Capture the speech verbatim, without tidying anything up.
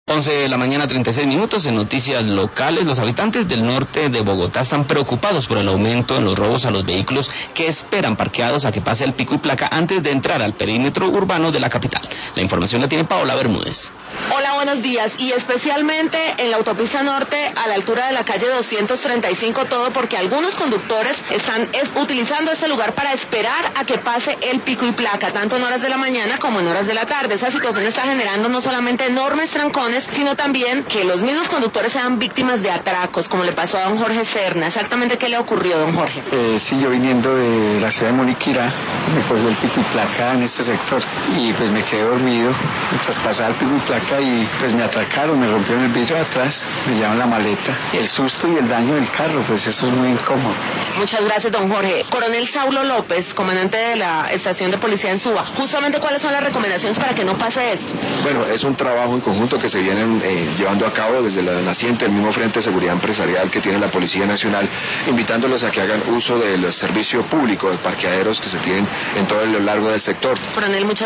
once de la mañana, treinta y seis minutos. En noticias locales, los habitantes del norte de Bogotá están preocupados por el aumento en los robos a los vehículos que esperan parqueados a que pase el pico y placa antes de entrar al perímetro urbano de la capital. La información la tiene Paola Bermúdez. Hola, buenos días. Y especialmente en la autopista norte, a la altura de la calle doscientos treinta y cinco, todo porque algunos conductores están es, utilizando este lugar para esperar a que pase el pico y placa, tanto en horas de la mañana como en horas de la tarde. Esa situación está generando no solamente enormes trancones, sino también que los mismos conductores sean víctimas de atracos, como le pasó a don Jorge Serna. Exactamente, ¿qué le ocurrió, don Jorge? Eh, sí, yo viniendo de la ciudad de Moniquirá, me cogió el pico y placa en este sector y pues me quedé dormido mientras pasaba el pico y placa y pues me atracaron, me rompieron el vidrio de atrás, me llevaron la maleta, el susto y el daño del carro, pues eso es muy incómodo. Muchas gracias, don Jorge. Coronel Saulo López, comandante de la estación de policía en Suba, justamente ¿cuáles son las recomendaciones para que no pase esto? Bueno, es un trabajo en conjunto que se vienen eh, llevando a cabo desde la naciente, el mismo Frente de Seguridad Empresarial que tiene la Policía Nacional, invitándolos a que hagan uso del servicio público de parqueaderos que se tienen en todo lo largo del sector. Coronel, muchas